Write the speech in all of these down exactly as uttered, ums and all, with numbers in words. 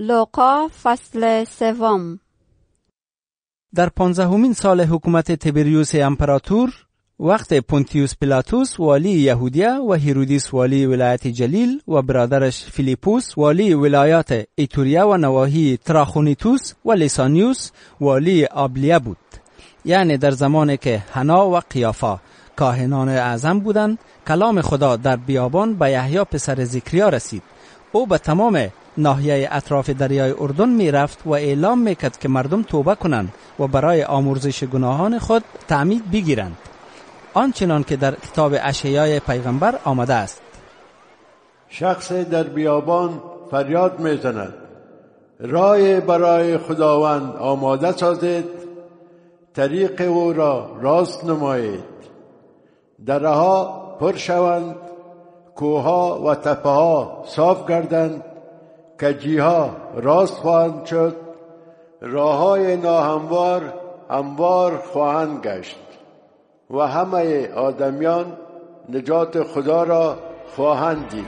لوقا فصل سوم. در پانزدهمین سال حکومت تیبریوس امپراتور، وقت پونتیوس پیلاتوس والی یهودیه و هیرودیس والی ولایت جلیل و برادرش فیلیپوس والی ولایات ایتوریا و نواحی تراخونیتوس و لیسانیوس والی آبلیه بود. یعنی در زمانی که حنا و قیافا کاهنان اعظم بودند، کلام خدا در بیابان به یحیی پسر زکریا رسید. او به تمام ناحیه اطراف دریای اردن می رفت و اعلام می کرد که مردم توبه کنند و برای آمرزش گناهان خود تعمید بگیرند، آنچنان که در کتاب اشعیا پیغمبر آمده است. شخص در بیابان فریاد می زند: راه برای خداوند آماده سازید، طریق او را راست نمایید. درها پر شوند، کوهها و تپه‌ها صاف گردند، کجیها راست خواهند شد، راههای ناهموار هموار خواهند گشت و همه آدمیان نجات خدا را خواهند دید.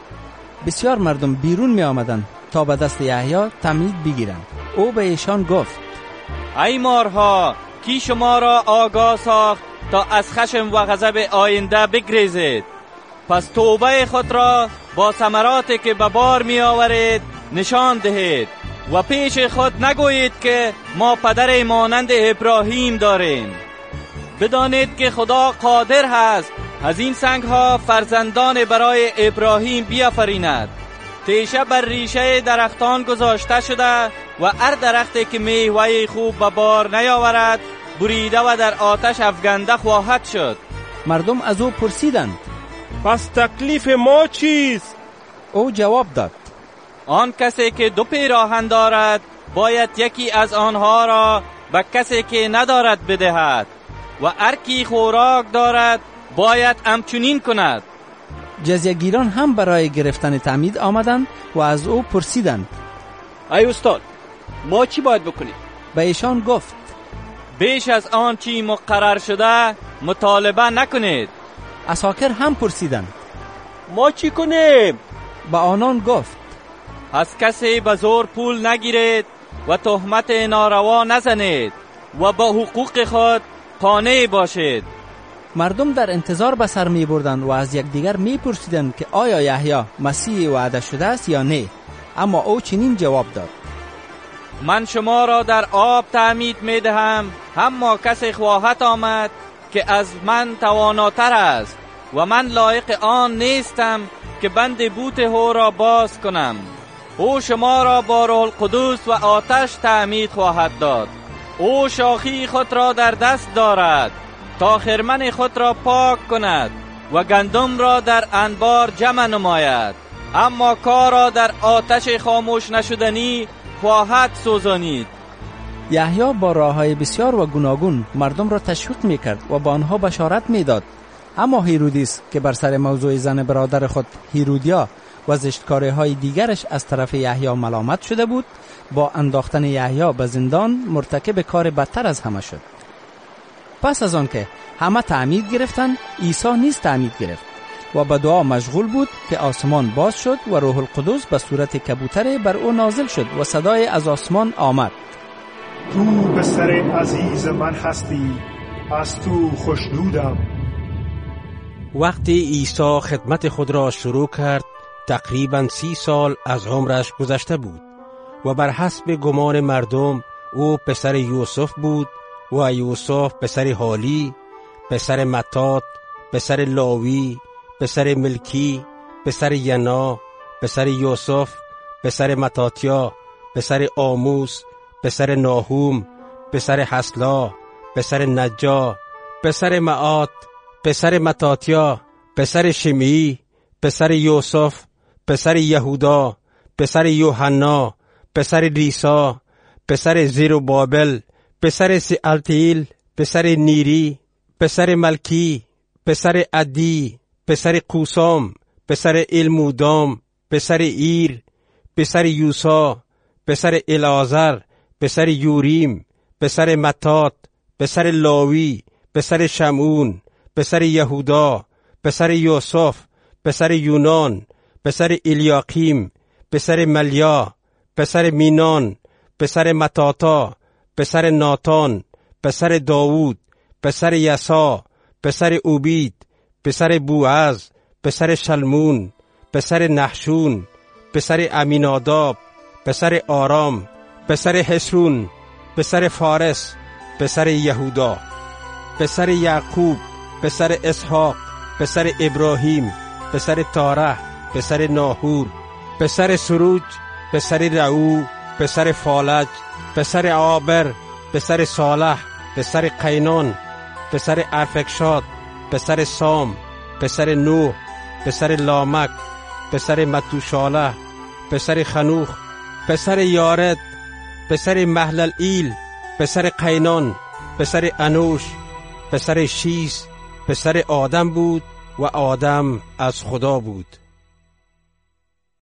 بسیار مردم بیرون می آمدند تا به دست یحیی تعمید بگیرند. او به ایشان گفت: ای مارها، کی شما را آگاه ساخت تا از خشم و غضب آینده بگریزید؟ پس توبه خود را با ثمراتی که به بار می آورید نشان دهید و پیش خود نگویید که ما پدر مانند ابراهیم داریم. بدانید که خدا قادر هست از این سنگ ها فرزندان برای ابراهیم بیافریند. تیشه بر ریشه درختان گذاشته شده و هر درختی که میوه خوب به بار نیاورد بریده و در آتش افکنده خواهد شد. مردم از او پرسیدند: پس تکلیف ما چیست؟ او جواب داد: آن کسی که دو پیراهن دارد باید یکی از آنها را به کسی که ندارد بدهد و هر کی خوراک دارد باید همچنین کند. جزیه گیران هم برای گرفتن تعمید آمدند و از او پرسیدند: ای استاد، ما چی باید بکنیم؟ به ایشان گفت: بیش از آن چی مقرر شده مطالبه نکنید. عساکر هم پرسیدند: ما چی کنیم؟ به آنان گفت: از کسی به زور پول نگیرید و تهمت ناروا نزنید و با حقوق خود قانع باشید. مردم در انتظار به سر می بردند و از یکدیگر می پرسیدند که آیا یحیی مسیح وعده شده است یا نه. اما او چنین جواب داد: من شما را در آب تعمید می دهم، اما کسی خواهد آمد که از من تواناتر است و من لایق آن نیستم که بند بوت او را باز کنم. او شما را با روح القدس و آتش تعمید خواهد داد. او شاخی خود را در دست دارد تا خرمن خود را پاک کند و گندم را در انبار جمع نماید، اما کار را در آتش خاموش نشدنی خواهد سوزانید. یحیی با راه‌های بسیار و گوناگون مردم را تشویق می‌کرد و با آنها بشارت می‌داد. اما هیرودیس که بر سر موضوع زن برادر خود هیرودیا و زشتکاری‌های دیگرش از طرف یحیی ملامت شده بود، با انداختن یحیی به زندان مرتکب کار بدتر از همه شد. پس از آن که همه تعمید گرفتند، عیسی نیز تعمید گرفت و به دعا مشغول بود که آسمان باز شد و روح القدس به صورت کبوتر بر او نازل شد و صدای از آسمان آمد: تو پسر عزیز من هستی، از تو خوشنودم. وقتی عیسی خدمت خود را شروع کرد، تقریباً سی سال از عمرش گذشته بود و بر حسب گمان مردم او پسر یوسف بود و یوسف پسر حالی، پسر متات، پسر لاوی، پسر ملکی، پسر ینا، پسر یوسف، پسر متاتیا، پسر آموس، پسر ناهوم، پسر حسلا، پسر نجا، پسر معات، پسر متاتیا، پسر شمی، پسر یوسف، پسر یهودا، پسر یوحنا، پسر ریسا، پسر زیروبابل، پسر سیالتیل، پسر نیری، پسر ملکی، پسر عدی، پسر قوسام، پسر المودام، پسر ایر، پسر یوسا، پسر الازر، پسر یوریم، پسر متات، پسر لاوی، پسر شمعون، پسر یهودا، پسر یوسف، پسر یونان، پسر الیاقیم، پسر ملیا، پسر مینان، پسر متاتا، پسر ناتان، پسر داوود، پسر یسا، پسر اوبید، پسر بوعز، پسر شلمون، پسر نحشون، پسر امیناداب، پسر آرام، پسر حسرون، پسر فارس، پسر یهودا، پسر یعقوب، پسر اسحاق، پسر ابراهیم، پسر تارح، پسر ناهور، پسر سروج، پسر رعو، پسر فالج، پسر عابر، پسر صالح، پسر قینان، پسر ارفکشاد، پسر سام، پسر نوح، پسر لامک، پسر متوشاله، پسر خنوخ، پسر یارد، پسر محلل ایل، پسر قینان، پسر انوش، پسر شیس، پسر آدم بود و آدم از خدا بود.